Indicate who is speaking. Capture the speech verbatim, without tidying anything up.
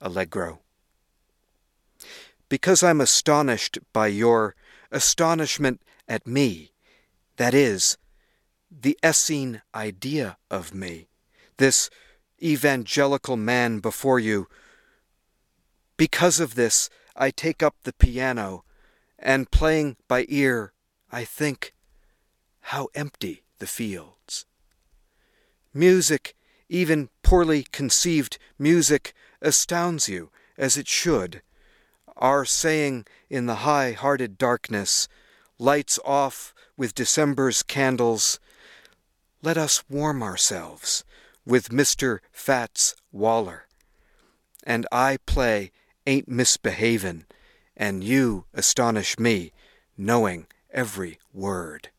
Speaker 1: Allegro. Because I'm astonished by your astonishment at me, that is, the Essene idea of me, this evangelical man before you. Because of this, I take up the piano, and playing by ear, I think, how empty the fields. Music, even poorly conceived music, astounds you, as it should. Our saying in the high-hearted darkness, lights off with December's candles, let us warm ourselves with Mister Fats Waller. And I play Ain't Misbehavin', and you astonish me, knowing every word.